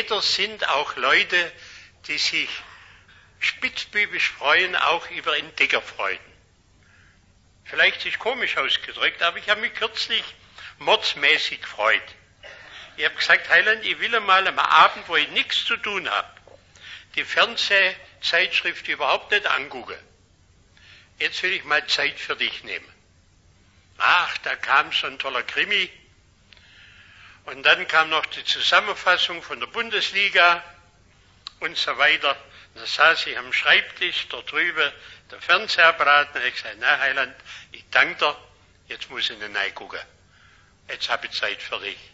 Beter sind auch Leute, die sich spitzbübisch freuen, auch über Entdeckerfreuden. Vielleicht ist komisch ausgedrückt, aber ich habe mich kürzlich mordsmäßig gefreut. Ich habe gesagt, Heiland, ich will einmal am Abend, wo ich nichts zu tun habe, die Fernsehzeitschrift überhaupt nicht angucken. Jetzt will ich mal Zeit für dich nehmen. Ach, da kam so ein toller Krimi. Und dann kam noch die Zusammenfassung von der Bundesliga und so weiter. Da saß ich am Schreibtisch, dort drüben der Fernsehapparat, und ich gesagt, na Heiland, ich danke dir, jetzt muss ich nicht reingucken. Jetzt habe ich Zeit für dich.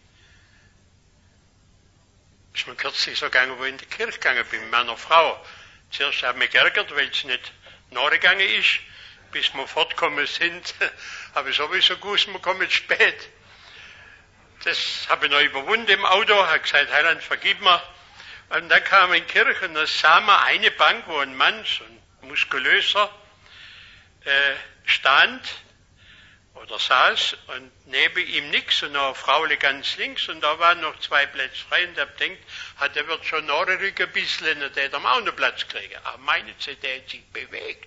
Ist mir kürzlich so gegangen, wo ich in die Kirche gegangen bin, mit meiner Frau. Zuerst habe ich mich geärgert, weil es nicht nachgegangen ist. Bis wir fortgekommen sind, habe ich sowieso gewusst, wir kommen spät. Das habe ich noch überwunden im Auto, habe gesagt, Heiland, vergib mir. Und dann kam ich in die Kirche und da sah man eine Bank, wo ein Mann, so ein muskulöser, stand oder saß und neben ihm nichts und noch eine Frau ganz links und da waren noch 2 Plätze frei und ich habe gedacht, der wird schon nachrücken ein bisschen und der hat auch noch Platz kriegen. Aber meine CD hat sich bewegt.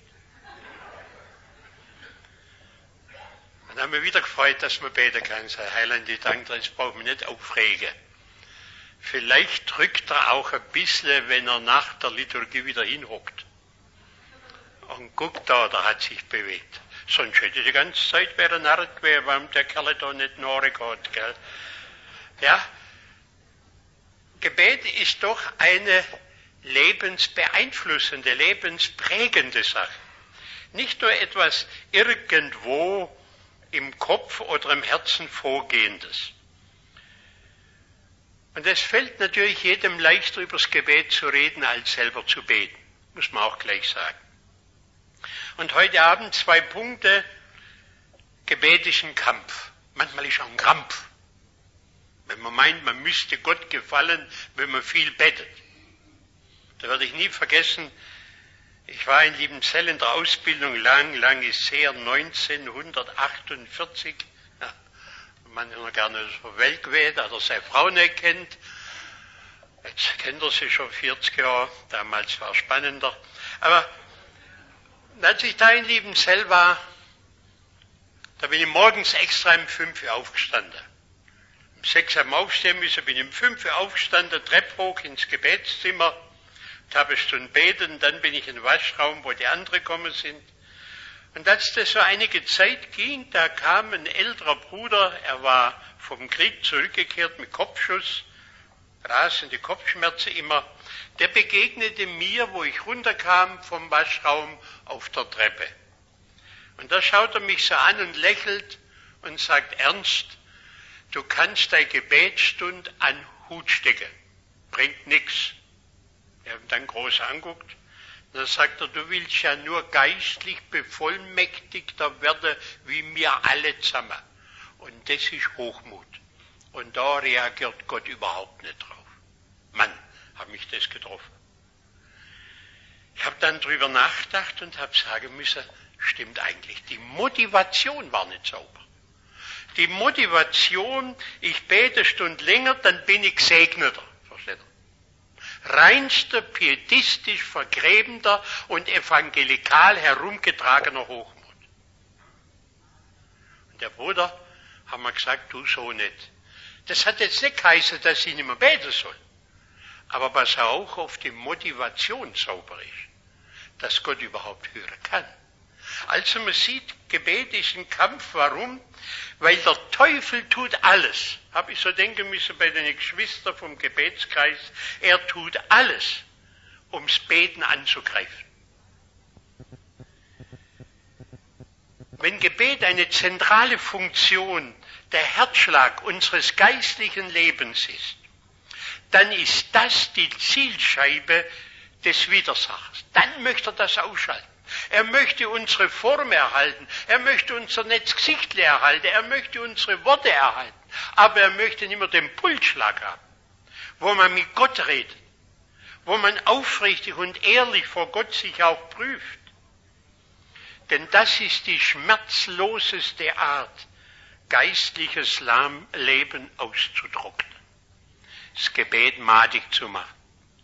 Und dann haben wir wieder gefreut, dass man beten kann. Sei Heiland, ich danke dir, jetzt braucht man nicht aufregen. Vielleicht drückt er auch ein bisschen, wenn er nach der Liturgie wieder hinhockt. Und guckt da, der hat sich bewegt. Sonst hätte ich die ganze Zeit wäre Narr gewesen, warum der Kerl da nicht nachgeht, gell? Ja. Gebet ist doch eine lebensbeeinflussende, lebensprägende Sache. Nicht nur etwas irgendwo im Kopf oder im Herzen Vorgehendes. Und es fällt natürlich jedem leichter, über das Gebet zu reden, als selber zu beten. Muss man auch gleich sagen. Und heute Abend 2 Punkte. Gebet ist ein Kampf. Manchmal ist auch ein Krampf. Wenn man meint, man müsste Gott gefallen, wenn man viel betet. Da werde ich nie vergessen, ich war in Liebenzell in der Ausbildung, lang ist her, 1948. Ja, man noch gerne so Welt gewählt, oder seine Frau nicht kennt. Jetzt kennt er sie schon 40 Jahre, damals war es spannender. Aber als ich da in Liebenzell war, da bin ich morgens extra um 5 Uhr aufgestanden. Um 6 Uhr aufstehen müssen, bin ich um 5 Uhr aufgestanden, Treppe hoch ins Gebetszimmer, habe eine Stunde beten, dann bin ich in den Waschraum, wo die anderen gekommen sind. Und als das so einige Zeit ging, da kam ein älterer Bruder, er war vom Krieg zurückgekehrt mit Kopfschuss, rasende Kopfschmerzen immer, der begegnete mir, wo ich runterkam vom Waschraum auf der Treppe. Und da schaut er mich so an und lächelt und sagt ernst, du kannst deine Gebetsstunde an Hut stecken, bringt nichts. Er hat ihn dann groß anguckt. Und dann sagt er, du willst ja nur geistlich bevollmächtigter werden, wie wir alle zusammen. Und das ist Hochmut. Und da reagiert Gott überhaupt nicht drauf. Mann, hat mich das getroffen. Ich habe dann drüber nachgedacht und habe sagen müssen, stimmt eigentlich, die Motivation war nicht sauber. Die Motivation, ich bete eine Stunde länger, dann bin ich gesegneter. Versteht ihr? Reinster, pietistisch vergräbender und evangelikal herumgetragener Hochmut. Und der Bruder hat mir gesagt, du so nicht. Das hat jetzt nicht geheißen, dass ich nicht mehr beten soll. Aber pass auch auf die Motivation sauber ist, dass Gott überhaupt hören kann. Also man sieht, Gebet ist ein Kampf. Warum? Weil der Teufel tut alles. Habe ich so denken müssen bei den Geschwistern vom Gebetskreis. Er tut alles, ums Beten anzugreifen. Wenn Gebet eine zentrale Funktion, der Herzschlag unseres geistlichen Lebens ist, dann ist das die Zielscheibe des Widersachers. Dann möchte er das ausschalten. Er möchte unsere Form erhalten. Er möchte unser Netzgesicht erhalten. Er möchte unsere Worte erhalten. Aber er möchte nicht mehr den Pulsschlag haben, wo man mit Gott redet, wo man aufrichtig und ehrlich vor Gott sich auch prüft. Denn das ist die schmerzloseste Art, geistliches Leben auszutrocknen. das Gebet madig zu machen.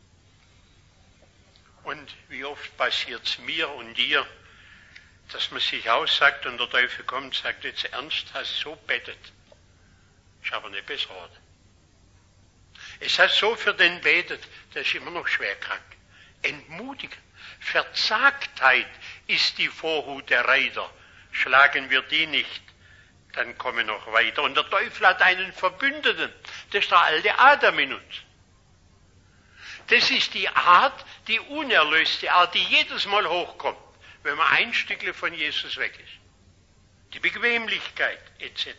Und wie oft passiert es mir und dir, dass man sich aussagt und der Teufel kommt und sagt, jetzt ernst, hast du so bettet. Ist aber nicht besser geworden. Es hat so für den betet, der ist immer noch schwer krank. Entmutigen. Verzagtheit ist die Vorhut der Reiter. Schlagen wir die nicht, dann kommen wir noch weiter. Und der Teufel hat einen Verbündeten. Das ist der alte Adam in uns. Das ist die Art, die unerlöste Art, die jedes Mal hochkommt, wenn man ein Stückchen von Jesus weg ist. Die Bequemlichkeit etc.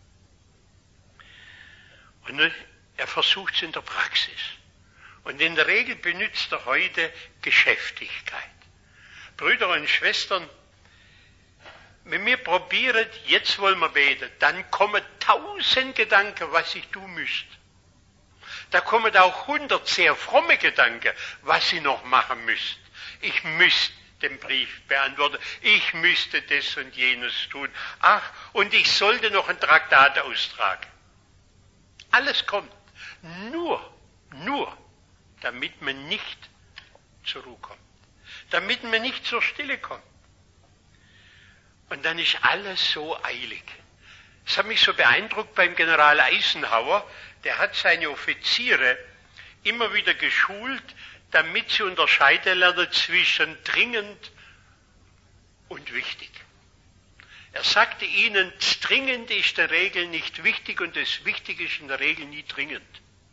Und er versucht es in der Praxis. Und in der Regel benutzt er heute Geschäftigkeit. Brüder und Schwestern, wenn wir probieren, jetzt wollen wir beten, dann kommen 1000 Gedanken, was ich tun müsste. Da kommen auch 100 sehr fromme Gedanken, was ich noch machen müsste. Ich müsste den Brief beantworten, ich müsste das und jenes tun. Ach, und ich sollte noch ein Traktat austragen. Alles kommt. Nur, damit man nicht zur Ruhe kommt. Damit man nicht zur Stille kommt. Und dann ist alles so eilig. Das hat mich so beeindruckt beim General Eisenhower. Der hat seine Offiziere immer wieder geschult, damit sie unterscheiden lernen zwischen dringend und wichtig. Er sagte ihnen, das Dringende ist in der Regel nicht wichtig und das Wichtige ist in der Regel nie dringend.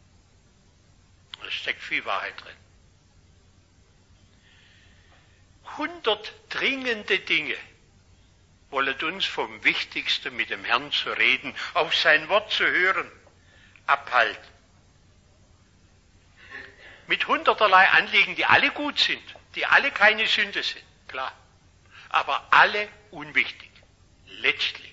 Da steckt viel Wahrheit drin. 100 dringende Dinge wollen uns vom Wichtigsten, mit dem Herrn zu reden, auf sein Wort zu hören, abhalten. Mit hunderterlei Anliegen, die alle gut sind, die alle keine Sünde sind, klar, aber alle unwichtig, letztlich.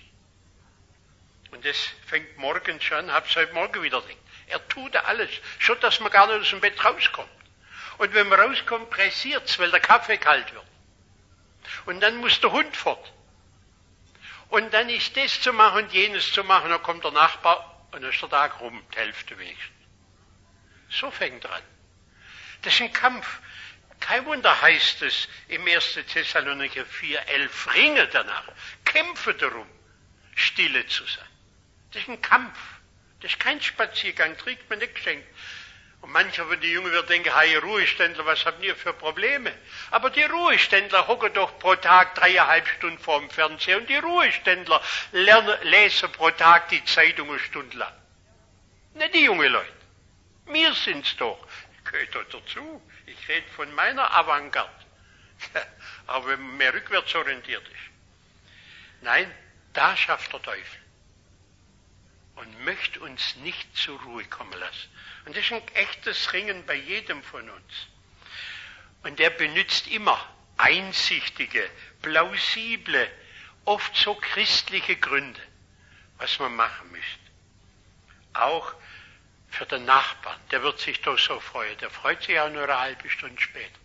Und das fängt morgens schon, hab's heute Morgen wieder gedacht. Er tut alles, schon dass man gar nicht aus dem Bett rauskommt. Und wenn man rauskommt, pressiert's, weil der Kaffee kalt wird. Und dann muss der Hund fort. Und dann ist das zu machen und jenes zu machen, dann kommt der Nachbar und dann ist der Tag rum, die Hälfte wenigstens. So fängt er an. Das ist ein Kampf. Kein Wunder heißt es im 1. Thessalonicher 4,11, ringe danach, kämpfe darum, stille zu sein. Das ist ein Kampf. Das ist kein Spaziergang, kriegt man nicht geschenkt. Und mancher von den Jungen wird denken, hey Ruheständler, was habt ihr für Probleme? Aber die Ruheständler hocken doch pro Tag 3,5 Stunden vor dem Fernseher und die Ruheständler lesen pro Tag die Zeitung eine Stunde lang. Nicht die jungen Leute. Wir sind's doch. Ich gehöre doch dazu. Ich rede von meiner Avantgarde. Aber wenn man mehr rückwärts orientiert ist. Nein, da schafft der Teufel. Und möchte uns nicht zur Ruhe kommen lassen. Und das ist ein echtes Ringen bei jedem von uns. Und er benutzt immer einsichtige, plausible, oft so christliche Gründe, was man machen müsste. Auch für den Nachbarn, der wird sich doch so freuen. Der freut sich auch nur eine halbe Stunde später.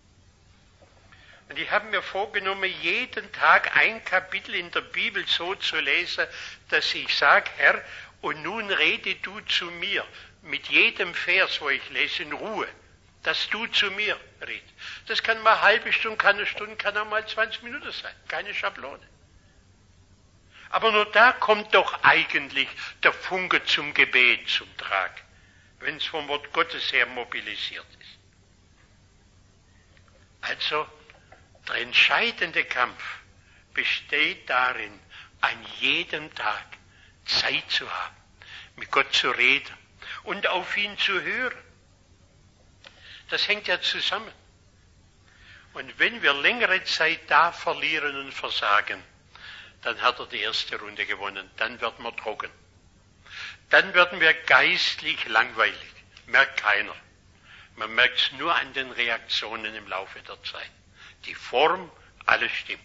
Und ich habe mir vorgenommen, jeden Tag ein Kapitel in der Bibel so zu lesen, dass ich sage, Herr, und nun rede du zu mir. Mit jedem Vers, wo ich lese, in Ruhe, dass du zu mir redest. Das kann mal eine halbe Stunde, kann eine Stunde, kann auch mal 20 Minuten sein. Keine Schablone. Aber nur da kommt doch eigentlich der Funke zum Gebet zum Trag, wenn es vom Wort Gottes her mobilisiert ist. Also, der entscheidende Kampf besteht darin, an jedem Tag Zeit zu haben, mit Gott zu reden und auf ihn zu hören. Das hängt ja zusammen. Und wenn wir längere Zeit da verlieren und versagen, dann hat er die erste Runde gewonnen. Dann werden wir trocken. Dann werden wir geistlich langweilig. Merkt keiner. Man merkt es nur an den Reaktionen im Laufe der Zeit. Die Form, alles stimmt.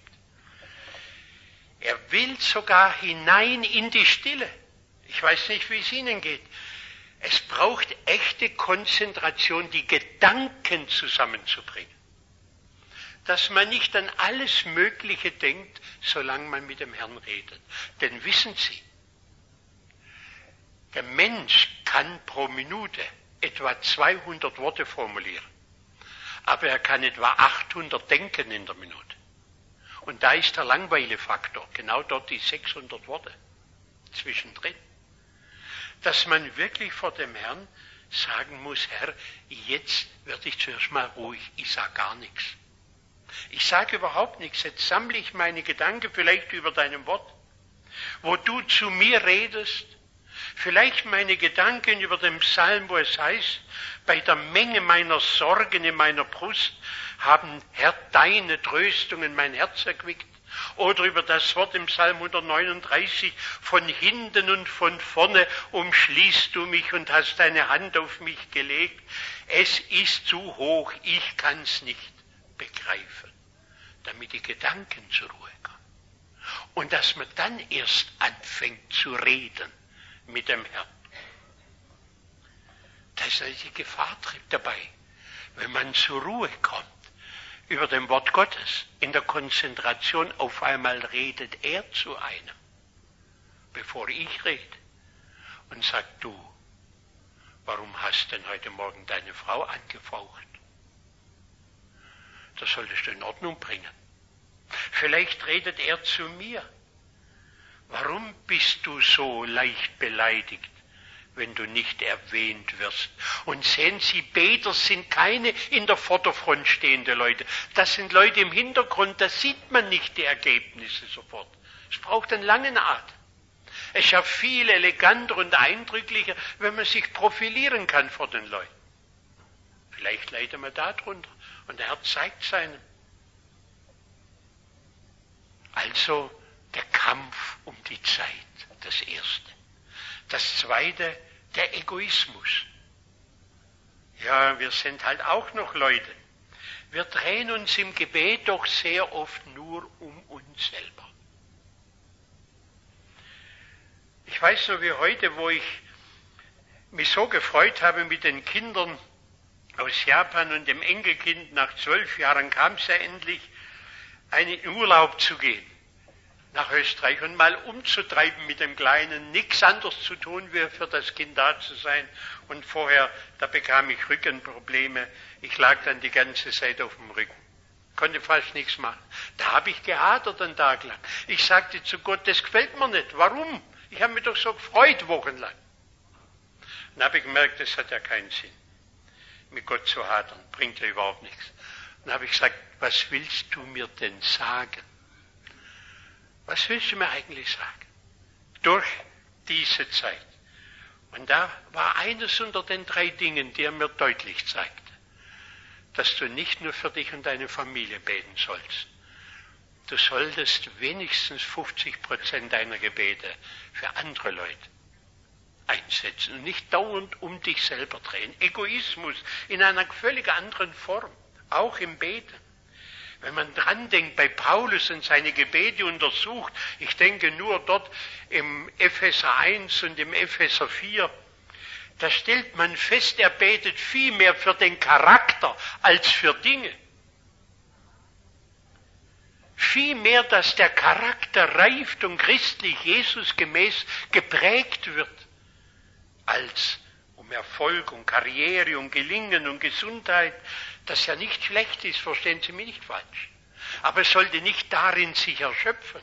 Er will sogar hinein in die Stille. Ich weiß nicht, wie es Ihnen geht. Es braucht echte Konzentration, die Gedanken zusammenzubringen. Dass man nicht an alles Mögliche denkt, solange man mit dem Herrn redet. Denn wissen Sie, der Mensch kann pro Minute etwa 200 Worte formulieren. Aber er kann etwa 800 denken in der Minute. Und da ist der Langweilefaktor, genau dort die 600 Worte zwischendrin. Dass man wirklich vor dem Herrn sagen muss, Herr, jetzt werde ich zuerst mal ruhig, ich sage gar nichts. Ich sage überhaupt nichts, jetzt sammle ich meine Gedanken vielleicht über deinem Wort, wo du zu mir redest, vielleicht meine Gedanken über den Psalm, wo es heißt, bei der Menge meiner Sorgen in meiner Brust haben, Herr, deine Tröstungen mein Herz erquickt. Oder über das Wort im Psalm 139, von hinten und von vorne umschließt du mich und hast deine Hand auf mich gelegt. Es ist zu hoch, ich kann's nicht begreifen, damit die Gedanken zur Ruhe kommen. Und dass man dann erst anfängt zu reden mit dem Herrn. Da ist eine Gefahr dabei, wenn man zur Ruhe kommt über dem Wort Gottes, in der Konzentration, auf einmal redet er zu einem, bevor ich rede, und sagt, du, warum hast denn heute Morgen deine Frau angefaucht? Das solltest du in Ordnung bringen. Vielleicht redet er zu mir. Warum bist du so leicht beleidigt, wenn du nicht erwähnt wirst? Und sehen Sie, Beter sind keine in der Vorderfront stehende Leute. Das sind Leute im Hintergrund, da sieht man nicht die Ergebnisse sofort. Es braucht einen langen Atem. Es ist ja viel eleganter und eindrücklicher, wenn man sich profilieren kann vor den Leuten. Vielleicht leidet man da drunter und der Herr zeigt seinem. Also der Kampf um die Zeit, das Erste. Das Zweite, der Egoismus. Ja, wir sind halt auch noch Leute. Wir drehen uns im Gebet doch sehr oft nur um uns selber. Ich weiß noch wie heute, wo ich mich so gefreut habe mit den Kindern aus Japan und dem Enkelkind. Nach 12 Jahren kam es ja endlich, einen Urlaub zu gehen nach Österreich und mal umzutreiben mit dem Kleinen, nichts anderes zu tun, wie für das Kind da zu sein. Und vorher, da bekam ich Rückenprobleme. Ich lag dann die ganze Zeit auf dem Rücken, konnte fast nichts machen. Da habe ich gehadert einen Tag lang. Ich sagte zu Gott, das gefällt mir nicht. Warum? Ich habe mich doch so gefreut wochenlang. Dann habe ich gemerkt, das hat ja keinen Sinn. Mit Gott zu hadern, bringt ja überhaupt nichts. Dann habe ich gesagt, was willst du mir denn sagen? Was willst du mir eigentlich sagen? Durch diese Zeit. Und da war eines unter den 3 Dingen, die er mir deutlich zeigte, dass du nicht nur für dich und deine Familie beten sollst. Du solltest wenigstens 50% deiner Gebete für andere Leute einsetzen und nicht dauernd um dich selber drehen. Egoismus in einer völlig anderen Form, auch im Beten. Wenn man dran denkt, bei Paulus und seine Gebete untersucht, ich denke nur dort im Epheser 1 und im Epheser 4, da stellt man fest, er betet viel mehr für den Charakter als für Dinge. Viel mehr, dass der Charakter reift und christlich Jesus gemäß geprägt wird, als um Erfolg und Karriere und Gelingen und Gesundheit, das ja nicht schlecht ist, verstehen Sie mich nicht falsch. Aber es sollte nicht darin sich erschöpfen.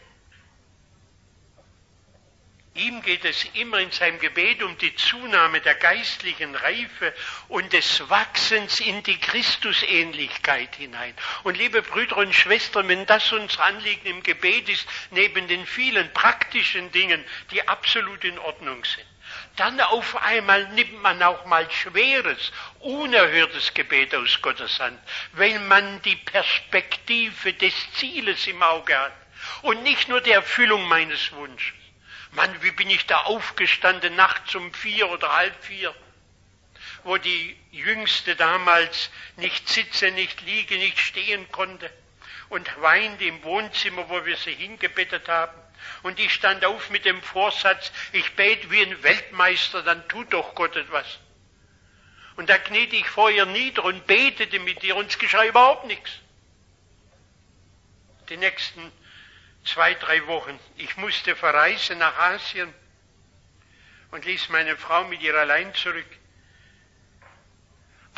Ihm geht es immer in seinem Gebet um die Zunahme der geistlichen Reife und des Wachsens in die Christusähnlichkeit hinein. Und liebe Brüder und Schwestern, wenn das unser Anliegen im Gebet ist, neben den vielen praktischen Dingen, die absolut in Ordnung sind, dann auf einmal nimmt man auch mal schweres, unerhörtes Gebet aus Gottes Hand, weil man die Perspektive des Zieles im Auge hat und nicht nur die Erfüllung meines Wunsches. Mann, wie bin ich da aufgestanden, nachts um 4 oder halb 4, wo die Jüngste damals nicht sitzen, nicht liegen, nicht stehen konnte und weinte im Wohnzimmer, wo wir sie hingebettet haben. Und ich stand auf mit dem Vorsatz, ich bete wie ein Weltmeister, dann tut doch Gott etwas. Und da kniete ich vor ihr nieder und betete mit ihr und es geschah überhaupt nichts. Die nächsten 2, 3 Wochen, ich musste verreisen nach Asien und ließ meine Frau mit ihr allein zurück.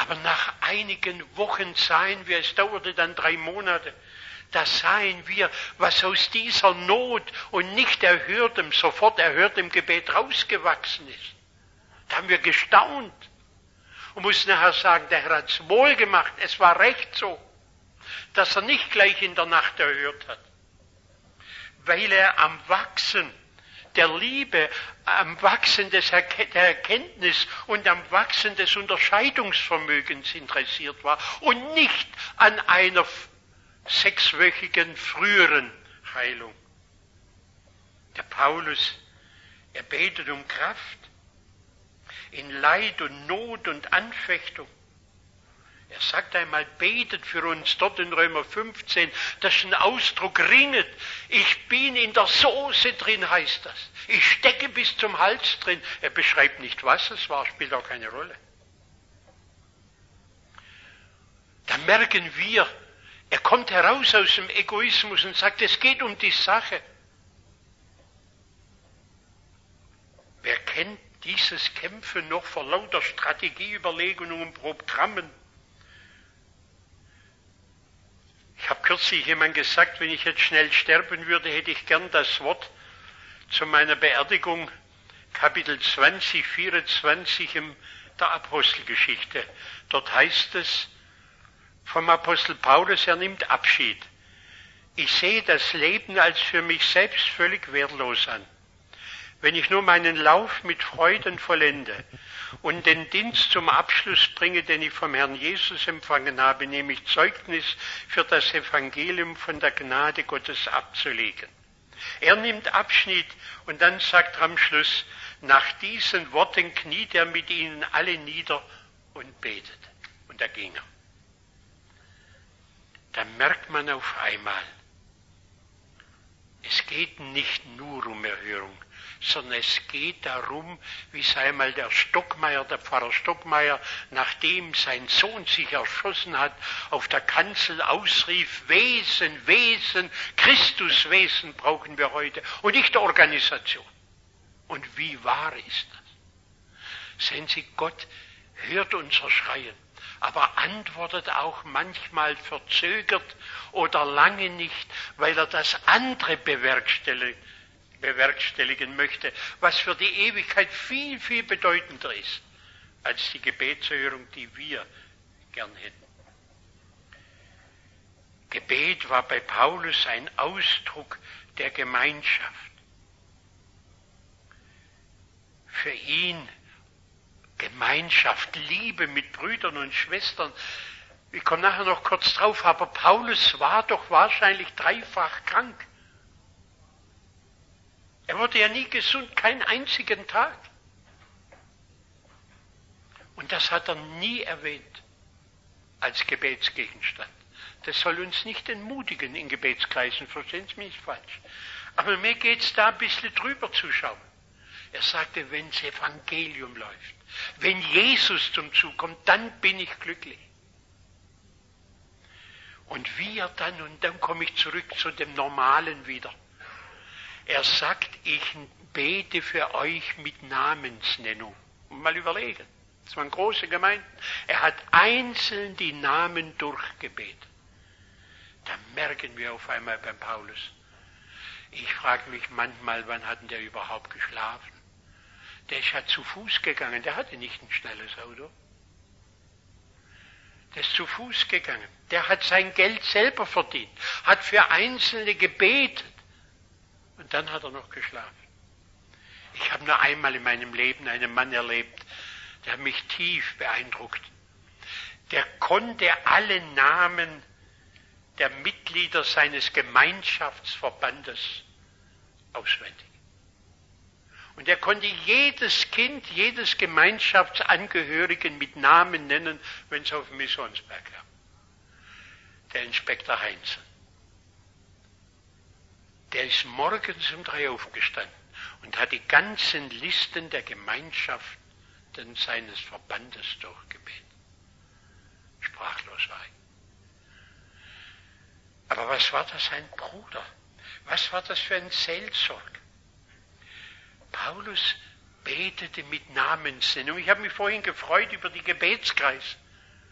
Aber nach einigen Wochen sahen wir, es dauerte dann 3 Monate, da sahen wir, was aus dieser Not und nicht sofort erhörtem Gebet rausgewachsen ist. Da haben wir gestaunt und mussten nachher sagen, der Herr hat es wohl gemacht, es war recht so, dass er nicht gleich in der Nacht erhört hat, weil er am Wachsen der Liebe, am Wachsen der Erkenntnis und am Wachsen des Unterscheidungsvermögens interessiert war und nicht an einer 6-wöchigen früheren Heilung. Der Paulus, er betet um Kraft in Leid und Not und Anfechtung. Er sagt einmal, betet für uns, dort in Römer 15, das ist ein Ausdruck, ringet. Ich bin in der Soße drin, heißt das. Ich stecke bis zum Hals drin. Er beschreibt nicht, was es war, spielt auch keine Rolle. Da merken wir, er kommt heraus aus dem Egoismus und sagt, es geht um die Sache. Wer kennt dieses Kämpfen noch vor lauter Strategieüberlegungen und Programmen? Ich habe kürzlich jemand gesagt, wenn ich jetzt schnell sterben würde, hätte ich gern das Wort zu meiner Beerdigung, Kapitel 20, 24 der Apostelgeschichte. Dort heißt es vom Apostel Paulus, er nimmt Abschied. Ich sehe das Leben als für mich selbst völlig wertlos an. Wenn ich nur meinen Lauf mit Freuden vollende und den Dienst zum Abschluss bringe, den ich vom Herrn Jesus empfangen habe, nämlich Zeugnis für das Evangelium von der Gnade Gottes abzulegen. Er nimmt Abschied und dann sagt er am Schluss, nach diesen Worten kniet er mit ihnen alle nieder und betet. Und da ging er. Da merkt man auf einmal, es geht nicht nur um Erhörung, sondern es geht darum, wie es einmal der Pfarrer Stockmeier, nachdem sein Sohn sich erschossen hat, auf der Kanzel ausrief, Wesen, Wesen, Christuswesen brauchen wir heute und nicht Organisation. Und wie wahr ist das? Sehen Sie, Gott hört unser Schreien, aber antwortet auch manchmal verzögert oder lange nicht, weil er das andere bewerkstelligen möchte, was für die Ewigkeit viel, viel bedeutender ist, als die Gebetserhörung, die wir gern hätten. Gebet war bei Paulus ein Ausdruck der Gemeinschaft. Für ihn Gemeinschaft, Liebe mit Brüdern und Schwestern. Ich komme nachher noch kurz drauf, aber Paulus war doch wahrscheinlich 3-fach krank. Er wurde ja nie gesund, keinen einzigen Tag. Und das hat er nie erwähnt als Gebetsgegenstand. Das soll uns nicht entmutigen in Gebetskreisen, verstehen Sie mich nicht falsch. Aber mir geht es da ein bisschen drüber zu schauen. Er sagte, wenn das Evangelium läuft, wenn Jesus zum Zug kommt, dann bin ich glücklich. Und wie er dann, und dann komme ich zurück zu dem Normalen wieder. Er sagt, ich bete für euch mit Namensnennung. Mal überlegen, das waren große Gemeinden. Er hat einzeln die Namen durchgebetet. Da merken wir auf einmal beim Paulus. Ich frage mich manchmal, wann hat denn der überhaupt geschlafen? Der ist ja zu Fuß gegangen, der hatte nicht ein schnelles Auto. Der ist zu Fuß gegangen. Der hat sein Geld selber verdient, hat für Einzelne gebetet. Und dann hat er noch geschlafen. Ich habe nur einmal in meinem Leben einen Mann erlebt, der hat mich tief beeindruckt. Der konnte alle Namen der Mitglieder seines Gemeinschaftsverbandes auswendig. Und er konnte jedes Kind, jedes Gemeinschaftsangehörigen mit Namen nennen, wenn es auf dem Missionsberg war. Der Inspektor Heinzel. Der ist morgens um 3 aufgestanden und hat die ganzen Listen der Gemeinschaften seines Verbandes durchgebetet. Sprachlos war ich. Aber was war das, ein Bruder? Was war das für ein Seelsorg? Paulus betete mit Namensnennung. Ich habe mich vorhin gefreut über die Gebetskreise.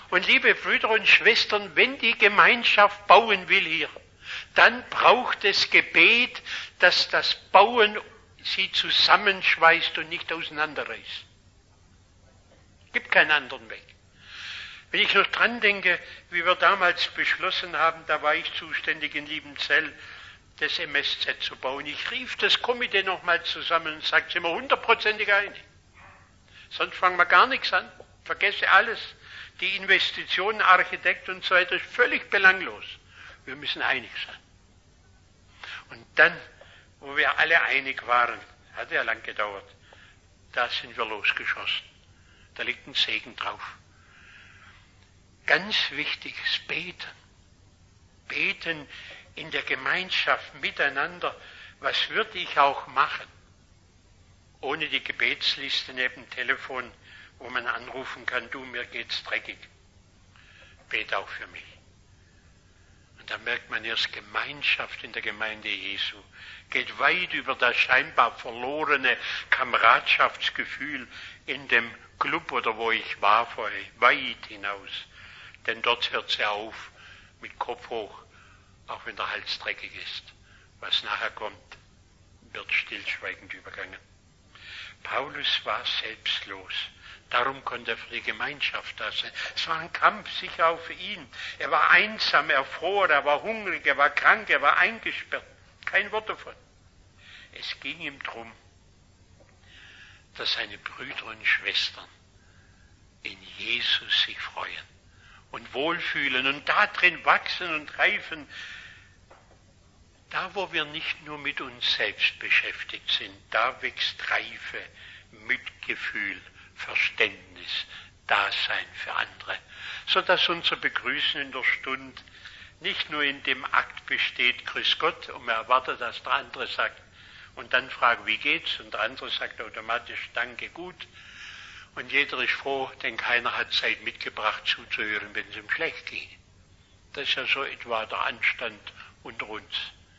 Und liebe Brüder und Schwestern, wenn die Gemeinschaft bauen will hier, dann braucht es Gebet, dass das Bauen sie zusammenschweißt und nicht auseinanderreißt. Es gibt keinen anderen Weg. Wenn ich noch dran denke, wie wir damals beschlossen haben, da war ich zuständig in Liebenzell, das MSZ zu bauen. Ich rief das Komitee nochmal zusammen und sagte, sind wir 100%ig einig. Sonst fangen wir gar nichts an. Vergesse alles. Die Investitionen, Architekt und so weiter ist völlig belanglos. Wir müssen einig sein. Und dann, wo wir alle einig waren, hat ja lang gedauert, da sind wir losgeschossen. Da liegt ein Segen drauf. Ganz wichtiges Beten. Beten in der Gemeinschaft miteinander. Was würde ich auch machen? Ohne die Gebetsliste neben dem Telefon, wo man anrufen kann, du, mir geht's dreckig. Bet auch für mich. Und da merkt man erst, Gemeinschaft in der Gemeinde Jesu geht weit über das scheinbar verlorene Kameradschaftsgefühl in dem Club oder wo ich war vorher, weit hinaus. Denn dort hört sie auf mit Kopf hoch, auch wenn der Hals dreckig ist. Was nachher kommt, wird stillschweigend übergangen. Paulus war selbstlos. Darum konnte er für die Gemeinschaft da sein. Es war ein Kampf sicher auch für ihn. Er war einsam, er fror, er war hungrig, er war krank, er war eingesperrt. Kein Wort davon. Es ging ihm darum, dass seine Brüder und Schwestern in Jesus sich freuen und wohlfühlen und darin wachsen und reifen. Da, wo wir nicht nur mit uns selbst beschäftigt sind, da wächst Reife, Mitgefühl, Verständnis, Dasein für andere, sodass unser Begrüßen in der Stunde nicht nur in dem Akt besteht, Grüß Gott, und man erwartet, dass der andere sagt, und dann fragt, wie geht's, und der andere sagt automatisch, danke, gut, und jeder ist froh, denn keiner hat Zeit mitgebracht zuzuhören, wenn es ihm schlecht geht. Das ist ja so etwa der Anstand unter uns.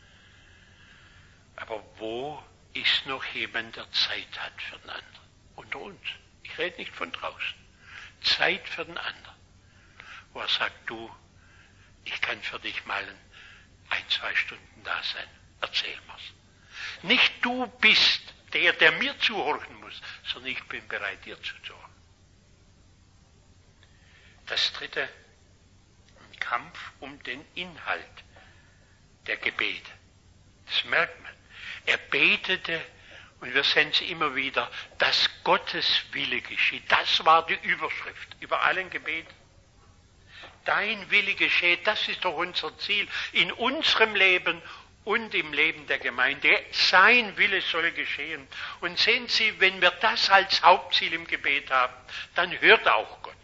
Aber wo ist noch jemand, der Zeit hat für den anderen? Unter uns. Ich rede nicht von draußen. Zeit für den anderen. Wo er sagt, du, ich kann für dich mal 1-2 Stunden da sein. Erzähl mir's. Nicht du bist der mir zuhorchen muss, sondern ich bin bereit, dir zuzuhören. Das dritte, ein Kampf um den Inhalt der Gebete. Das merkt man. Er betete, und wir sehen es immer wieder, dass Gottes Wille geschieht. Das war die Überschrift über allen Gebeten. Dein Wille geschehe, das ist doch unser Ziel in unserem Leben und im Leben der Gemeinde. Sein Wille soll geschehen. Und sehen Sie, wenn wir das als Hauptziel im Gebet haben, dann hört auch Gott.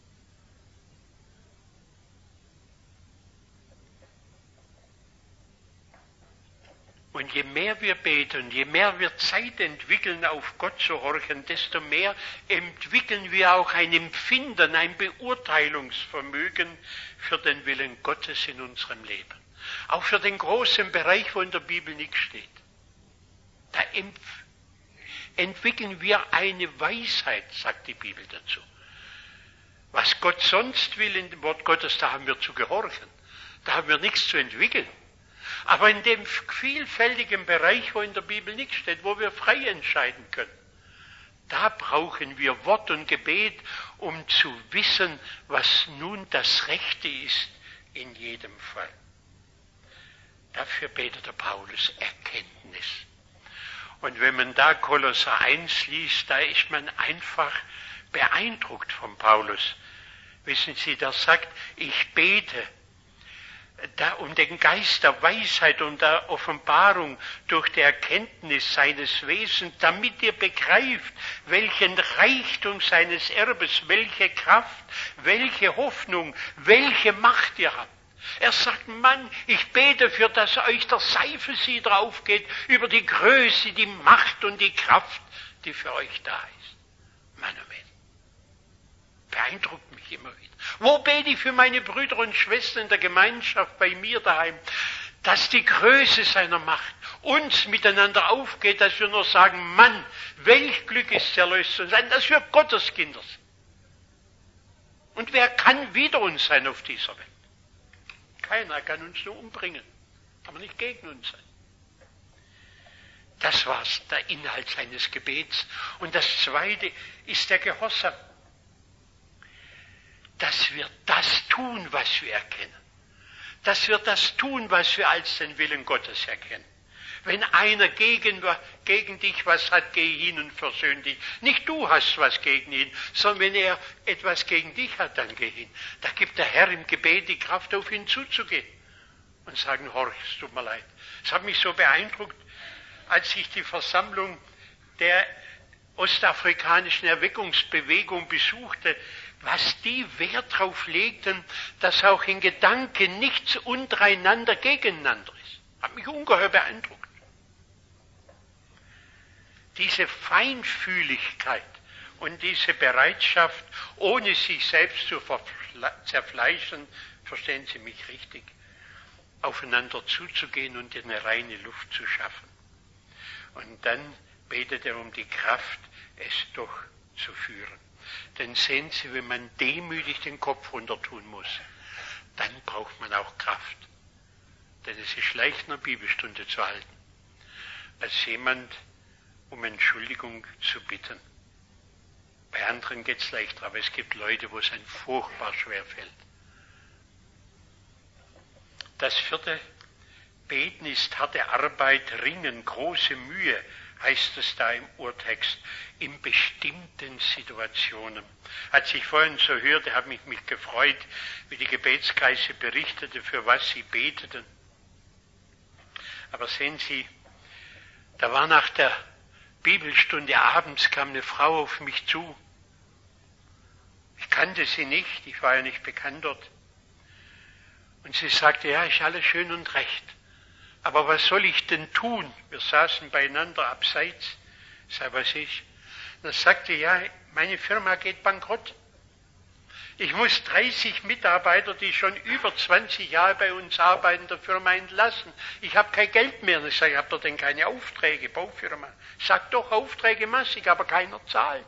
Und je mehr wir beten, je mehr wir Zeit entwickeln, auf Gott zu horchen, desto mehr entwickeln wir auch ein Empfinden, ein Beurteilungsvermögen für den Willen Gottes in unserem Leben. Auch für den großen Bereich, wo in der Bibel nichts steht. Da entwickeln wir eine Weisheit, sagt die Bibel dazu. Was Gott sonst will in dem Wort Gottes, da haben wir zu gehorchen. Da haben wir nichts zu entwickeln. Aber in dem vielfältigen Bereich, wo in der Bibel nichts steht, wo wir frei entscheiden können, da brauchen wir Wort und Gebet, um zu wissen, was nun das Rechte ist in jedem Fall. Dafür betet der Paulus Erkenntnis. Und wenn man da Kolosser 1 liest, da ist man einfach beeindruckt von Paulus. Wissen Sie, der sagt, ich bete um den Geist der Weisheit und der Offenbarung durch die Erkenntnis seines Wesens, damit ihr begreift, welchen Reichtum seines Erbes, welche Kraft, welche Hoffnung, welche Macht ihr habt. Er sagt, Mann, ich bete für, dass euch der Seifensieder aufgeht über die Größe, die Macht und die Kraft, die für euch da ist. Mann, Amen. Beeindruckt mich immer wieder. Wo bete ich für meine Brüder und Schwestern in der Gemeinschaft bei mir daheim, dass die Größe seiner Macht uns miteinander aufgeht, dass wir nur sagen, Mann, welch Glück ist erlöst zu sein, dass wir Gotteskinder sind. Und wer kann wider uns sein auf dieser Welt? Keiner kann uns nur umbringen, aber nicht gegen uns sein. Das war der Inhalt seines Gebets. Und das Zweite ist der Gehorsam. Dass wir das tun, was wir erkennen. Dass wir das tun, was wir als den Willen Gottes erkennen. Wenn einer gegen dich was hat, geh hin und versöhn dich. Nicht du hast was gegen ihn, sondern wenn er etwas gegen dich hat, dann geh hin. Da gibt der Herr im Gebet die Kraft, auf ihn zuzugehen und sagen, horch, es tut mir leid. Es hat mich so beeindruckt, als ich die Versammlung der ostafrikanischen Erweckungsbewegung besuchte, was die Wert darauf legten, dass auch in Gedanken nichts untereinander gegeneinander ist. Hat mich ungeheuer beeindruckt. Diese Feinfühligkeit und diese Bereitschaft, ohne sich selbst zu zerfleischen, verstehen Sie mich richtig, aufeinander zuzugehen und eine reine Luft zu schaffen. Und dann betet er um die Kraft, es durchzuführen. Denn sehen Sie, wenn man demütig den Kopf runter tun muss, dann braucht man auch Kraft. Denn es ist leicht, eine Bibelstunde zu halten, als jemand um Entschuldigung zu bitten. Bei anderen geht es leichter, aber es gibt Leute, wo es einem furchtbar schwer fällt. Das vierte, Beten ist harte Arbeit, Ringen, große Mühe, heißt es da im Urtext, in bestimmten Situationen. Als ich vorhin so hörte, habe ich mich gefreut, wie die Gebetskreise berichtete, für was sie beteten. Aber sehen Sie, da war nach der Bibelstunde abends, kam eine Frau auf mich zu. Ich kannte sie nicht, ich war ja nicht bekannt dort. Und sie sagte, ja, ist alles schön und recht. Aber was soll ich denn tun? Wir saßen beieinander abseits. Ich sage, was ist? Dann sagte, ja, meine Firma geht bankrott. Ich muss 30 Mitarbeiter, die schon über 20 Jahre bei uns arbeiten, in der Firma entlassen. Ich habe kein Geld mehr. Und ich sage, habt ihr denn keine Aufträge, Baufirma? Ich sage, doch, Aufträge massig, aber keiner zahlt.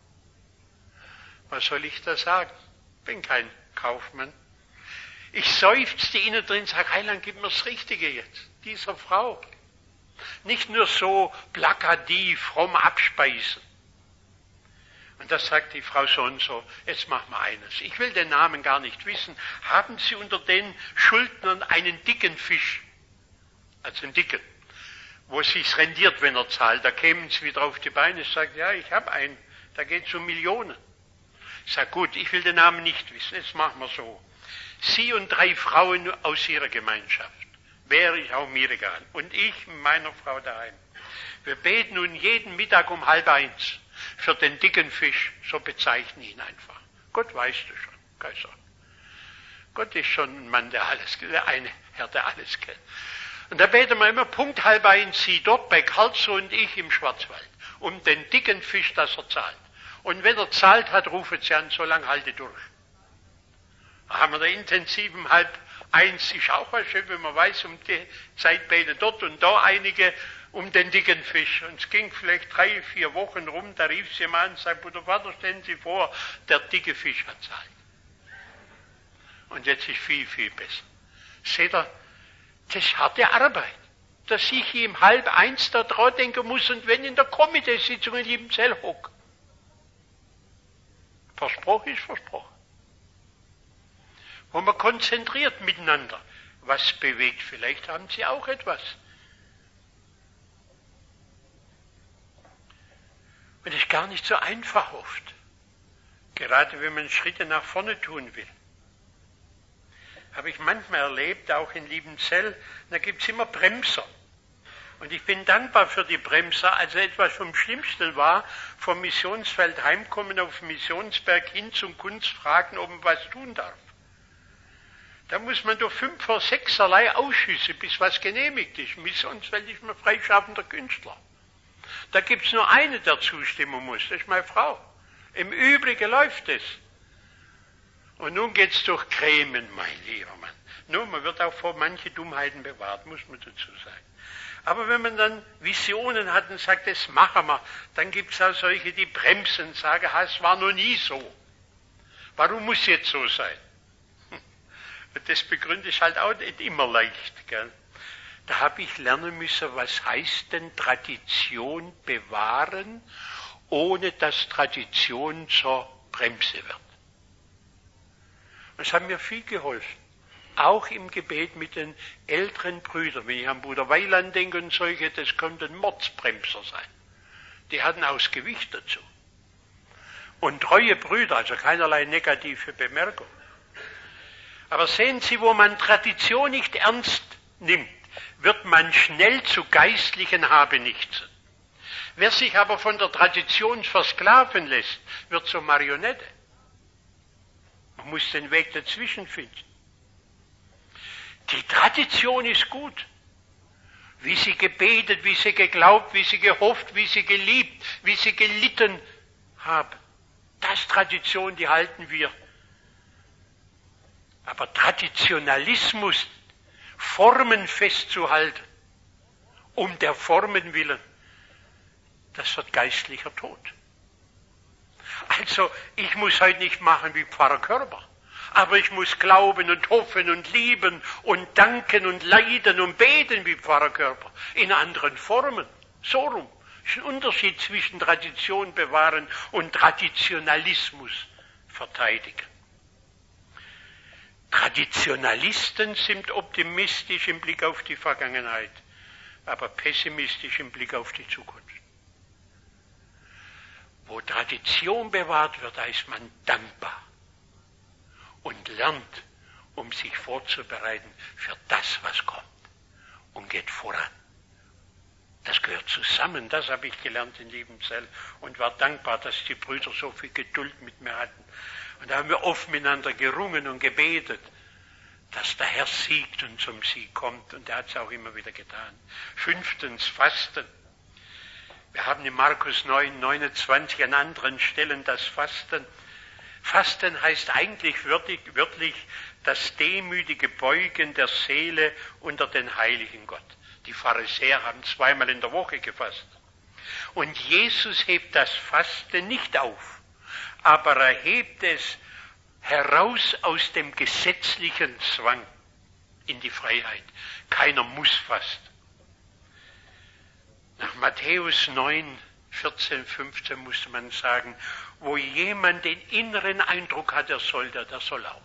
Was soll ich da sagen? Ich bin kein Kaufmann. Ich seufzte innen drin, sage, Heiland, gib mir das Richtige jetzt, dieser Frau. Nicht nur so plakativ, fromm abspeisen. Und das sagt die Frau so und so, jetzt machen wir eines. Ich will den Namen gar nicht wissen. Haben Sie unter den Schuldnern einen dicken Fisch? Also einen dicken, wo es sich rendiert, wenn er zahlt. Da kämen Sie wieder auf die Beine. Ich sage, ja, ich habe einen. Da geht es um Millionen. Ich sage, gut, ich will den Namen nicht wissen. Jetzt machen wir so. Sie und 3 Frauen aus Ihrer Gemeinschaft. Wäre ich auch mir egal. Und ich mit meiner Frau daheim. Wir beten nun jeden Mittag um 12:30 für den dicken Fisch. So bezeichnen ihn einfach. Gott weiß das schon. Kaiser. Gott ist schon ein Mann, der alles kennt. Ein Herr, der alles kennt. Und da beten wir immer Punkt 12:30 Sie dort bei Karlsruhe und ich im Schwarzwald. Um den dicken Fisch, dass er zahlt. Und wenn er zahlt hat, rufen Sie an, so lange halte durch. Da haben wir da intensiv um 12:30 ist auch was schön, wenn man weiß, um die Zeit beten dort und da einige um den dicken Fisch. Und es ging vielleicht 3, 4 Wochen rum, da rief sie mal an und sagte, Bruder Vater, stellen Sie vor, der dicke Fisch hat zahlt. Und jetzt ist viel, viel besser. Seht ihr, das ist harte Arbeit, dass ich ihm 12:30 da dran denken muss und wenn in der Komiteesitzung in Liebenzell hocke. Versprochen ist versprochen. Wo man konzentriert miteinander. Was bewegt? Vielleicht haben Sie auch etwas. Und es ist gar nicht so einfach oft. Gerade wenn man Schritte nach vorne tun will. Habe ich manchmal erlebt, auch in Liebenzell, da gibt es immer Bremser. Und ich bin dankbar für die Bremser, also etwas vom Schlimmsten war, vom Missionsfeld heimkommen auf den Missionsberg hin zum Kunst fragen, ob man was tun darf. Da muss man durch 5 oder 6 Ausschüsse, bis was genehmigt ist. Missionsfeld ist man freischaffender Künstler. Da gibt es nur eine, der zustimmen muss, das ist meine Frau. Im Übrigen läuft es. Und nun geht es durch Gremien, mein lieber Mann. Nun, man wird auch vor manche Dummheiten bewahrt, muss man dazu sagen. Aber wenn man dann Visionen hat und sagt, das machen wir, dann gibt es auch solche, die bremsen, sagen, es war noch nie so. Warum muss es jetzt so sein? Das begründet ist halt auch nicht immer leicht. Gell? Da habe ich lernen müssen, was heißt denn Tradition bewahren, ohne dass Tradition zur Bremse wird. Das hat mir viel geholfen. Auch im Gebet mit den älteren Brüdern. Wenn ich an Bruder Weiland denke und solche, das könnten Mordsbremser sein. Die hatten auch das Gewicht dazu. Und treue Brüder, also keinerlei negative Bemerkung. Aber sehen Sie, wo man Tradition nicht ernst nimmt, wird man schnell zu geistlichen Habenichtsen. Wer sich aber von der Tradition versklaven lässt, wird zur Marionette. Man muss den Weg dazwischen finden. Die Tradition ist gut. Wie sie gebetet, wie sie geglaubt, wie sie gehofft, wie sie geliebt, wie sie gelitten haben. Das Tradition, die halten wir. Aber Traditionalismus, Formen festzuhalten, um der Formen willen, das wird geistlicher Tod. Also, ich muss heute nicht machen wie Pfarrer Körber. Aber ich muss glauben und hoffen und lieben und danken und leiden und beten wie Pfarrer Körper. In anderen Formen. So rum. Es ist ein Unterschied zwischen Tradition bewahren und Traditionalismus verteidigen. Traditionalisten sind optimistisch im Blick auf die Vergangenheit, aber pessimistisch im Blick auf die Zukunft. Wo Tradition bewahrt wird, da ist man dankbar und lernt, um sich vorzubereiten für das, was kommt, und geht voran. Das gehört zusammen, das habe ich gelernt in Liebenzell und war dankbar, dass die Brüder so viel Geduld mit mir hatten. Und da haben wir oft miteinander gerungen und gebetet, dass der Herr siegt und zum Sieg kommt. Und er hat es auch immer wieder getan. 5. Fasten. Wir haben in Markus 9, 29 an anderen Stellen das Fasten. Fasten heißt eigentlich wörtlich das demütige Beugen der Seele unter den heiligen Gott. Die Pharisäer haben 2-mal in der Woche gefastet. Und Jesus hebt das Fasten nicht auf, aber er hebt es heraus aus dem gesetzlichen Zwang in die Freiheit. Keiner muss fasten. Nach Matthäus 9, 14, 15 musste man sagen, wo jemand den inneren Eindruck hat, der soll auch.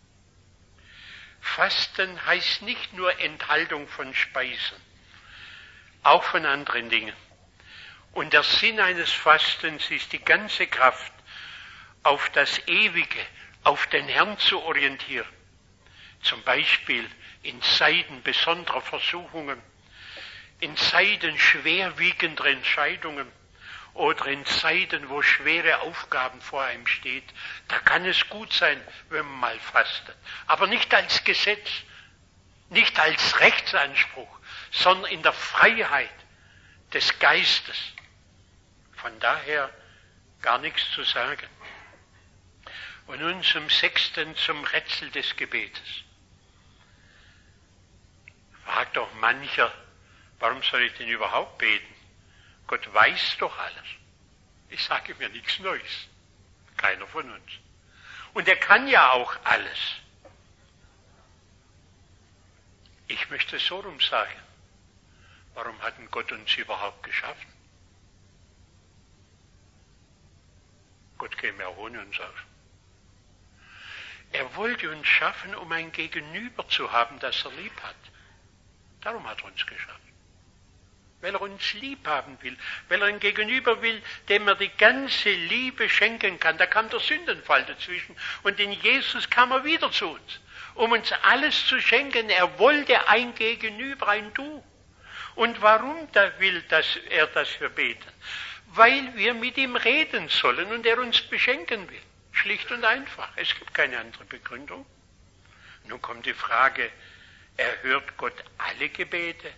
Fasten heißt nicht nur Enthaltung von Speisen, auch von anderen Dingen. Und der Sinn eines Fastens ist, die ganze Kraft auf das Ewige, auf den Herrn zu orientieren. Zum Beispiel in Zeiten besonderer Versuchungen, in Zeiten schwerwiegender Entscheidungen oder in Zeiten, wo schwere Aufgaben vor einem steht. Da kann es gut sein, wenn man mal fastet. Aber nicht als Gesetz, nicht als Rechtsanspruch, sondern in der Freiheit des Geistes. Von daher gar nichts zu sagen. Und nun zum 6., zum Rätsel des Gebetes. Fragt doch mancher, warum soll ich denn überhaupt beten? Gott weiß doch alles. Ich sage mir nichts Neues. Keiner von uns. Und er kann ja auch alles. Ich möchte so rum sagen. Warum hat denn Gott uns überhaupt geschaffen? Gott käme auch ohne uns aus. Er wollte uns schaffen, um ein Gegenüber zu haben, das er lieb hat. Darum hat er uns geschaffen. Weil er uns lieb haben will, weil er ein Gegenüber will, dem er die ganze Liebe schenken kann. Da kam der Sündenfall dazwischen und in Jesus kam er wieder zu uns, um uns alles zu schenken. Er wollte ein Gegenüber, ein Du. Und warum will er, dass wir beten? Weil wir mit ihm reden sollen und er uns beschenken will. Schlicht und einfach. Es gibt keine andere Begründung. Nun kommt die Frage, erhört Gott alle Gebete?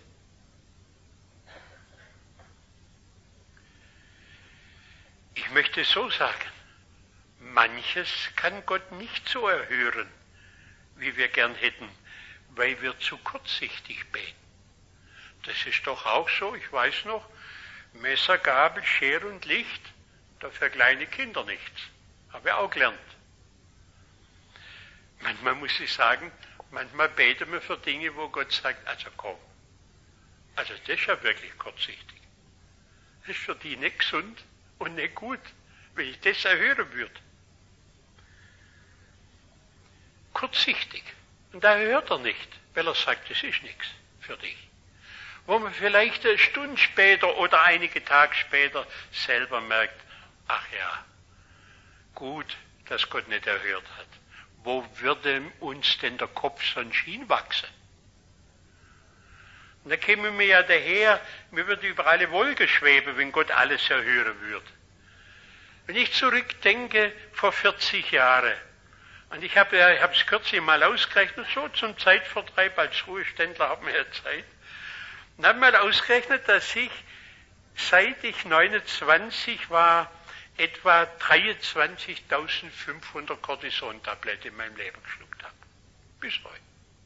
Ich möchte so sagen, manches kann Gott nicht so erhören, wie wir gern hätten, weil wir zu kurzsichtig beten. Das ist doch auch so, ich weiß noch, Messer, Gabel, Schere und Licht, dafür kleine Kinder nichts. Habe ich auch gelernt. Manchmal muss ich sagen, manchmal beten wir für Dinge, wo Gott sagt, also komm. Also das ist ja wirklich kurzsichtig. Das ist für die nicht gesund und nicht gut, wenn ich das erhören würde. Kurzsichtig. Und da hört er nicht, weil er sagt, das ist nichts für dich. Wo man vielleicht eine Stunde später oder einige Tage später selber merkt, ach ja, gut, dass Gott nicht erhört hat. Wo würde uns denn der Kopf sonst hinwachsen? Und da kämen wir ja daher, wir würden über alle Wolken schweben, wenn Gott alles erhören würde. Wenn ich zurückdenke, vor 40 Jahren, und ich habe es kürzlich mal ausgerechnet, so zum Zeitvertreib, als Ruheständler haben wir ja Zeit, und habe mal ausgerechnet, dass ich, seit ich 29 war, etwa 23.500 Cortison-Tabletten in meinem Leben geschluckt habe. Bis heute.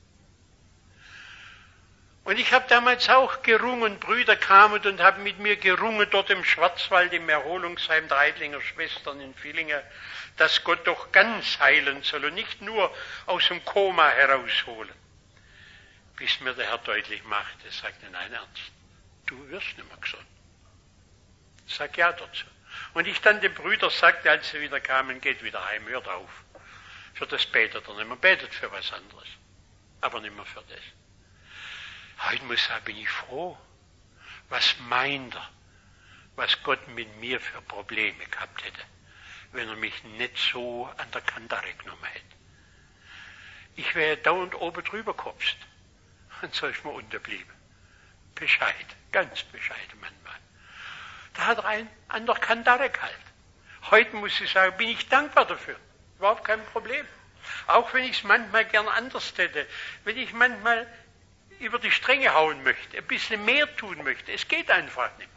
Und ich habe damals auch gerungen, Brüder kamen und haben mit mir gerungen dort im Schwarzwald, im Erholungsheim der Eidlinger Schwestern in Villingen, dass Gott doch ganz heilen soll und nicht nur aus dem Koma herausholen. Bis mir der Herr deutlich machte, sagte, nein, Ernst, du wirst nicht mehr gesund. Sag ja dazu. Und ich dann den Brüdern sagte, als sie wieder kamen, geht wieder heim, hört auf. Für das betet er nicht mehr, betet für was anderes. Aber nicht mehr für das. Heute muss ich sagen, bin ich froh. Was meint er, was Gott mit mir für Probleme gehabt hätte, wenn er mich nicht so an der Kandare genommen hätte. Ich wäre dauernd oben drüber gekopst. Und so ist mir unterblieben. Bescheid, ganz bescheiden manchmal. Da hat er einen an der Kandare gehalten. Heute muss ich sagen, bin ich dankbar dafür. Überhaupt kein Problem. Auch wenn ich es manchmal gern anders hätte. Wenn ich manchmal über die Stränge hauen möchte, ein bisschen mehr tun möchte. Es geht einfach nicht.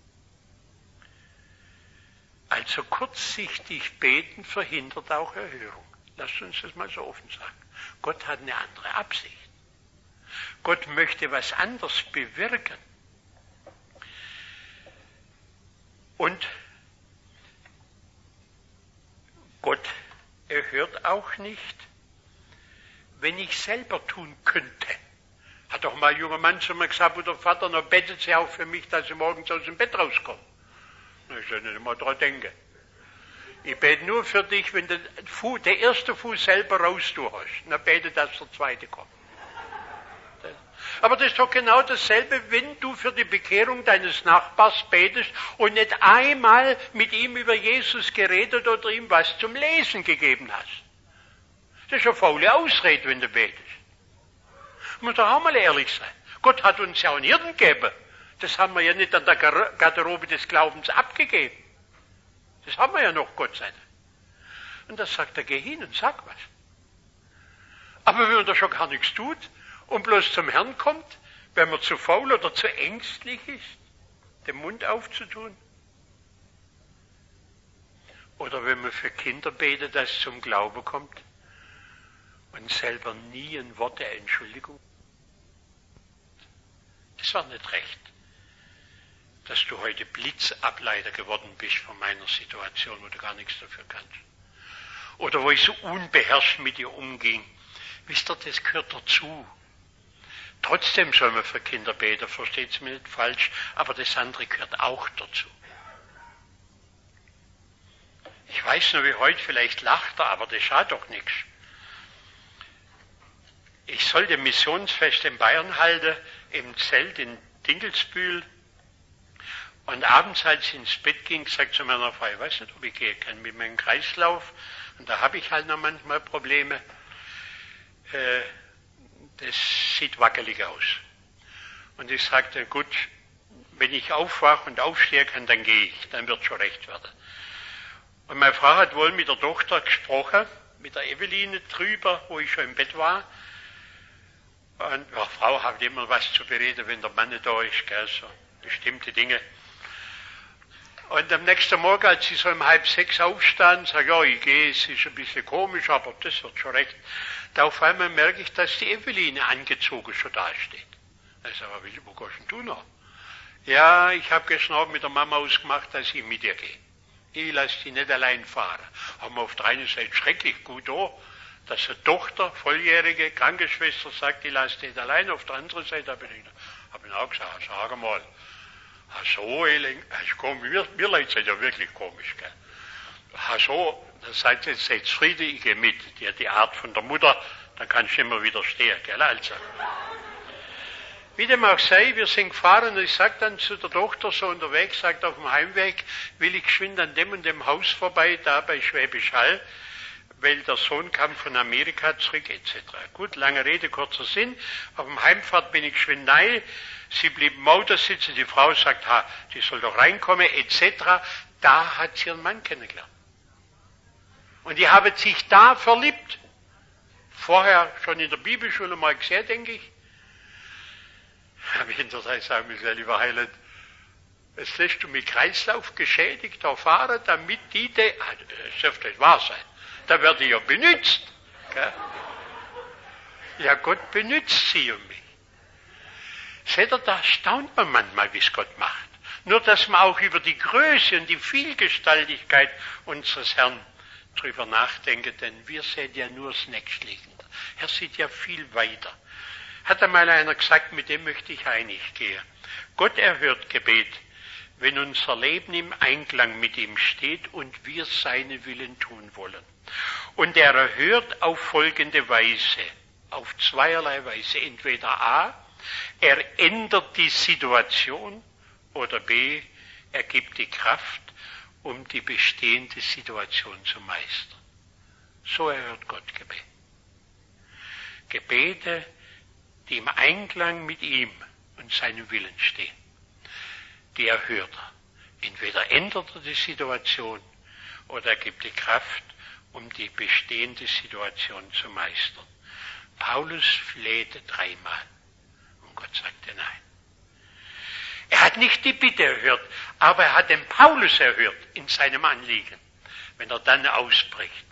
Also kurzsichtig beten verhindert auch Erhörung. Lasst uns das mal so offen sagen. Gott hat eine andere Absicht. Gott möchte was anderes bewirken. Und Gott erhört auch nicht, wenn ich selber tun könnte. Hat doch mal ein junger Mann zu mir gesagt, Bruder Vater, noch betet Sie auch für mich, dass ich morgens aus dem Bett rauskomme. Na, ich soll nicht mal dran denken. Ich bete nur für dich, wenn der erste Fuß selber raus du hast. Dann bete, dass der zweite kommt. Aber das ist doch genau dasselbe, wenn du für die Bekehrung deines Nachbars betest und nicht einmal mit ihm über Jesus geredet oder ihm was zum Lesen gegeben hast. Das ist eine faule Ausrede, wenn du betest. Muss doch auch mal ehrlich sein. Gott hat uns ja einen Hirten gegeben. Das haben wir ja nicht an der Garderobe des Glaubens abgegeben. Das haben wir ja noch, Gott sei Dank. Und da sagt er, geh hin und sag was. Aber wenn man da schon gar nichts tut und bloß zum Herrn kommt, wenn man zu faul oder zu ängstlich ist, den Mund aufzutun. Oder wenn man für Kinder betet, dass es zum Glauben kommt und selber nie ein Wort der Entschuldigung. Das war nicht recht, dass du heute Blitzableiter geworden bist von meiner Situation, wo du gar nichts dafür kannst. Oder wo ich so unbeherrscht mit dir umging. Wisst ihr, das gehört dazu. Trotzdem soll man für Kinder beten, versteht es mir nicht falsch, aber das andere gehört auch dazu. Ich weiß nur, wie heute, vielleicht lacht er, aber das schadet doch nichts. Ich sollte Missionsfest in Bayern halten, im Zelt in Dinkelsbühl. Und abends, als ich ins Bett ging, sagt zu meiner Frau, ich weiß nicht, ob ich gehen kann mit meinem Kreislauf. Und da habe ich halt noch manchmal Probleme. Das sieht wackelig aus. Und ich sagte, gut, wenn ich aufwache und aufstehen kann, dann gehe ich, dann wird schon recht werden. Und meine Frau hat wohl mit der Tochter gesprochen, mit der Eveline drüber, wo ich schon im Bett war. Und ja, Frau hat immer was zu bereden, wenn der Mann nicht da ist, gell, so bestimmte Dinge. Und am nächsten Morgen, als sie so um 5:30 aufstand, sage ja, ich gehe, es ist ein bisschen komisch, aber das wird schon recht. Da auf einmal merke ich, dass die Eveline angezogen schon da steht. Ich sage, wo gehst denn du noch? Ja, ich habe gestern Abend mit der Mama ausgemacht, dass ich mit ihr gehe. Ich lasse sie nicht allein fahren. Haben wir auf der einen Seite schrecklich gut da. dass eine Tochter, volljährige Krankenschwester, sagt, ich lasse dich allein auf der anderen Seite. Habe ich auch gesagt, sag mal, so elend, mir leid es ja wirklich komisch, gell. So, dann sagt sie, seid zufrieden, ich gehe mit. Die hat die Art von der Mutter, dann kannst du immer widerstehen, gell, also. Wie dem auch sei, wir sind gefahren und ich sag dann zu der Tochter so unterwegs, sagt auf dem Heimweg, will ich geschwind an dem und dem Haus vorbei, da bei Schwäbisch Hall, weil der Sohn kam von Amerika zurück, etc. Gut, lange Rede, kurzer Sinn. Auf dem Heimfahrt bin ich geschwind rein, sie blieb im Auto sitzen, die Frau sagt, die soll doch reinkommen, etc. Da hat sie ihren Mann kennengelernt. Und die haben sich da verliebt. Vorher schon in der Bibelschule mal gesehen, denke ich. Habe ich hinterher sagen müssen, lieber Heiland, jetzt lässt du mich Kreislauf geschädigt erfahren, damit das dürfte nicht wahr sein. Da werde ich ja benützt. Gell? Ja, Gott benützt sie um mich. Seht ihr, da staunt man manchmal, wie es Gott macht. Nur, dass man auch über die Größe und die Vielgestaltigkeit unseres Herrn drüber nachdenken, denn wir sehen ja nur das Nächstliegende. Er sieht ja viel weiter. Hat einmal einer gesagt, mit dem möchte ich einig gehen. Gott erhört Gebet, wenn unser Leben im Einklang mit ihm steht und wir seinen Willen tun wollen. Und er erhört auf folgende Weise, auf zweierlei Weise. Entweder A, er ändert die Situation, oder B, er gibt die Kraft, um die bestehende Situation zu meistern. So erhört Gott Gebet. Gebete, die im Einklang mit ihm und seinem Willen stehen, die erhört er. Entweder ändert er die Situation oder er gibt die Kraft, um die bestehende Situation zu meistern. Paulus flehte 3-mal und Gott sagte nein. Er hat nicht die Bitte erhört, aber er hat den Paulus erhört in seinem Anliegen, wenn er dann ausbricht.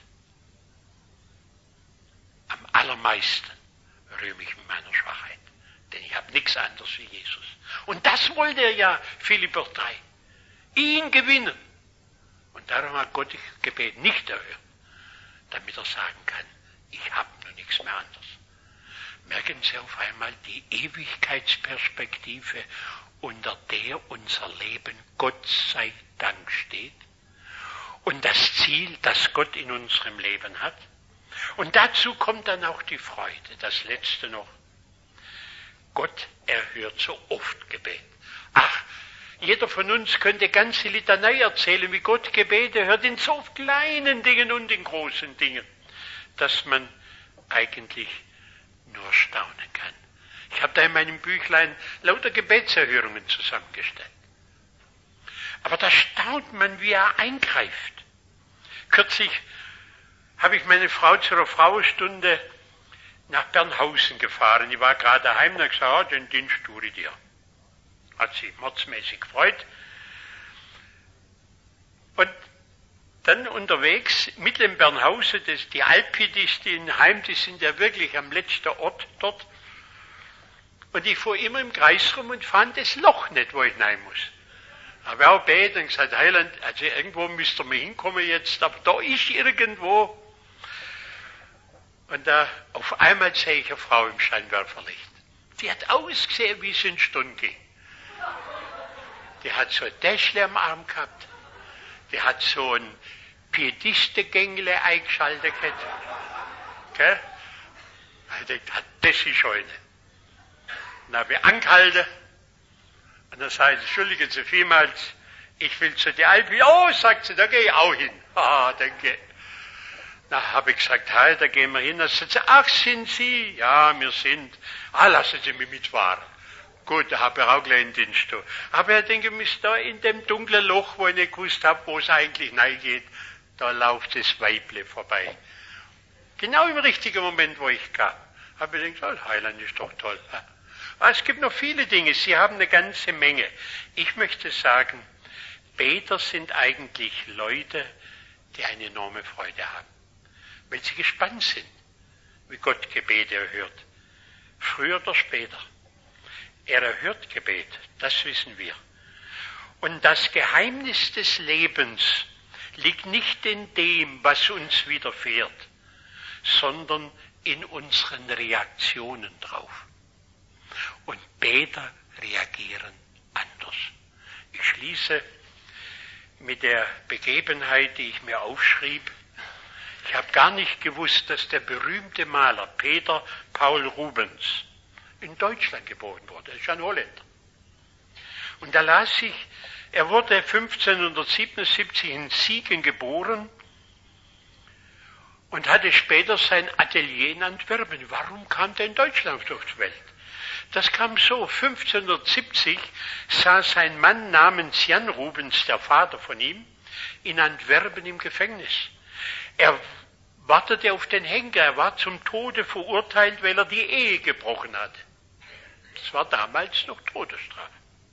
Am allermeisten rühme ich in meiner Schwachheit, denn ich habe nichts anderes wie Jesus. Und das wollte er ja, Philipper 3, ihn gewinnen. Und darum hat Gott das Gebet nicht erhört, damit er sagen kann, ich habe nur nichts mehr anderes. Merken Sie auf einmal die Ewigkeitsperspektive, unter der unser Leben Gott sei Dank steht und das Ziel, das Gott in unserem Leben hat. Und dazu kommt dann auch die Freude, das Letzte noch. Gott erhört so oft Gebet. Ach, jeder von uns könnte ganze Litanei erzählen, wie Gott Gebete hört in so kleinen Dingen und in großen Dingen, dass man eigentlich nur staunen kann. Ich habe da in meinem Büchlein lauter Gebetserhörungen zusammengestellt. Aber da staunt man, wie er eingreift. Kürzlich habe ich meine Frau zu einer Frauenstunde nach Bernhausen gefahren. Ich war gerade daheim und habe gesagt, den Dienst tue ich dir. Hat sie mordsmäßig gefreut. Und dann unterwegs, mitten in Bernhausen, die Alpidisten in Heim, die sind ja wirklich am letzten Ort dort. Und ich fuhr immer im Kreis rum und fand das Loch nicht, wo ich rein muss. Habe auch gebeten und gesagt, Heiland, also irgendwo müsst ihr mal hinkommen jetzt, aber da ist irgendwo. Und da auf einmal sehe ich eine Frau im Scheinwerferlicht. Die hat ausgesehen, wie es in Stunden ging. Die hat so ein Täschchen am Arm gehabt. Die hat so ein Piedistengängle eingeschaltet gehabt. Gell? Ich dachte, das ist eine. Dann habe ich angehalten. Und dann sage ich, entschuldigen Sie vielmals, ich will zu der Alpi. Oh, sagt sie, da gehe ich auch hin. Denke. Dann habe ich gesagt, hey, da gehen wir hin. Dann sagt sie, ach, sind Sie? Ja, wir sind. Lassen Sie mich mitfahren. Gut, da habe ich auch gleich einen Dienst. Aber ich denke, ich da in dem dunklen Loch, wo ich nicht gewusst habe, wo es eigentlich reingeht, da läuft das Weible vorbei. Genau im richtigen Moment, wo ich kam. Habe ich gedacht, oh, Heiland ist doch toll. Aber es gibt noch viele Dinge, Sie haben eine ganze Menge. Ich möchte sagen, Beter sind eigentlich Leute, die eine enorme Freude haben. Weil sie gespannt sind, wie Gott Gebete erhört. Früher oder später. Er erhört Gebet, das wissen wir. Und das Geheimnis des Lebens liegt nicht in dem, was uns widerfährt, sondern in unseren Reaktionen drauf. Und Beter reagieren anders. Ich schließe mit der Begebenheit, die ich mir aufschrieb. Ich habe gar nicht gewusst, dass der berühmte Maler Peter Paul Rubens in Deutschland geboren wurde. Er ist ein Holländer. Und da las ich, er wurde 1577 in Siegen geboren und hatte später sein Atelier in Antwerpen. Warum kam der in Deutschland auf die Welt? Das kam so, 1570 saß ein Mann namens Jan Rubens, der Vater von ihm, in Antwerpen im Gefängnis. Er wartete auf den Henker, er war zum Tode verurteilt, weil er die Ehe gebrochen hat. Das war damals noch Todesstrafe.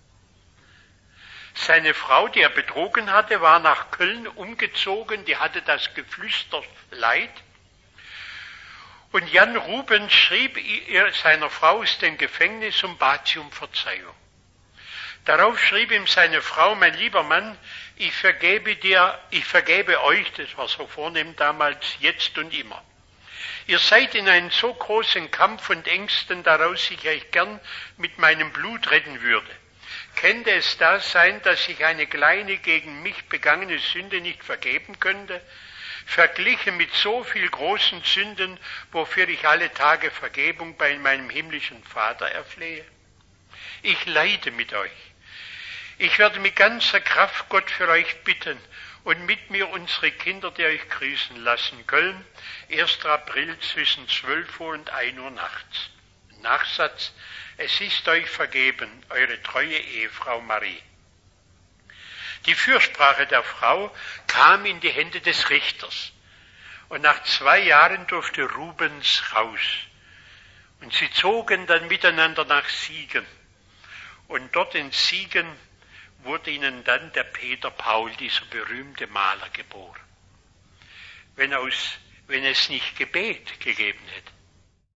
Seine Frau, die er betrogen hatte, war nach Köln umgezogen, die hatte das Geflüsterleid. Und Jan Rubens schrieb seiner Frau aus dem Gefängnis und bat sie um Verzeihung. Darauf schrieb ihm seine Frau, mein lieber Mann, ich vergebe euch, das war so vornehm damals, jetzt und immer. Ihr seid in einen so großen Kampf und Ängsten, daraus ich euch gern mit meinem Blut retten würde. Könnte es da sein, dass ich eine kleine gegen mich begangene Sünde nicht vergeben könnte, verglichen mit so viel großen Sünden, wofür ich alle Tage Vergebung bei meinem himmlischen Vater erflehe? Ich leide mit euch. Ich werde mit ganzer Kraft Gott für euch bitten und mit mir unsere Kinder, die euch grüßen lassen. Köln, 1. April zwischen 12 Uhr und 1 Uhr nachts. Nachsatz: Es ist euch vergeben, eure treue Ehefrau Marie. Die Fürsprache der Frau kam in die Hände des Richters. Und nach 2 Jahren durfte Rubens raus. Und sie zogen dann miteinander nach Siegen. Und dort in Siegen wurde ihnen dann der Peter Paul, dieser berühmte Maler, geboren. Wenn es nicht Gebet gegeben hätte,